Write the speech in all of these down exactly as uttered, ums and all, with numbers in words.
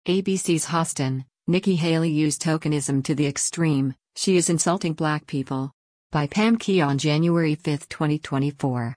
A B C's Hostin, Nikki Haley used tokenism to the extreme, she is insulting black people. By Pam Key on January fifth, twenty twenty-four.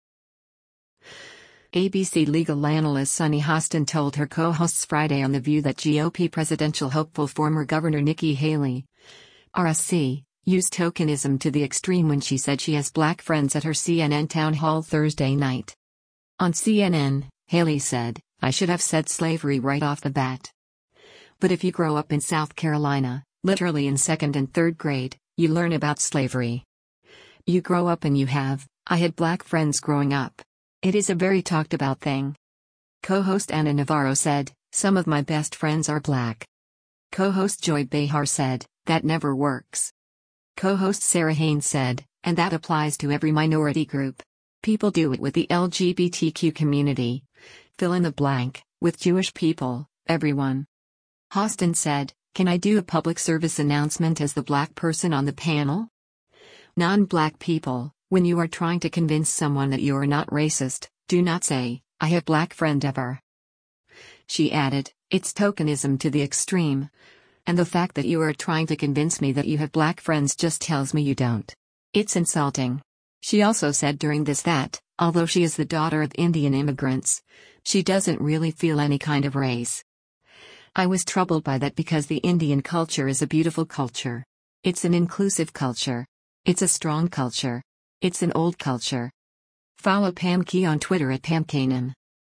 A B C legal analyst Sunny Hostin told her co-hosts Friday on The View that G O P presidential hopeful former Governor Nikki Haley, R S C, used tokenism to the extreme when she said she has black friends at her C N N town hall Thursday night. On C N N, Haley said, "I should have said slavery right off the bat. But if you grow up in South Carolina, literally in second and third grade, you learn about slavery. You grow up and you have, I had black friends growing up. It is a very talked about thing." Co-host Anna Navarro said, "Some of my best friends are black." Co-host Joy Behar said, "That never works." Co-host Sarah Haynes said, "And that applies to every minority group. People do it with the L G B T Q community. Fill in the blank, with Jewish people, everyone." Hostin said, "Can I do a public service announcement as the black person on the panel? Non-black people, when you are trying to convince someone that you are not racist, do not say, 'I have black friend ever.'" She added, "It's tokenism to the extreme. And the fact that you are trying to convince me that you have black friends just tells me you don't. It's insulting." She also said during this that, although she is the daughter of Indian immigrants, she doesn't really feel any kind of race. "I was troubled by that because the Indian culture is a beautiful culture. It's an inclusive culture. It's a strong culture. It's an old culture." Follow Pam Key on Twitter at Pam Kanan.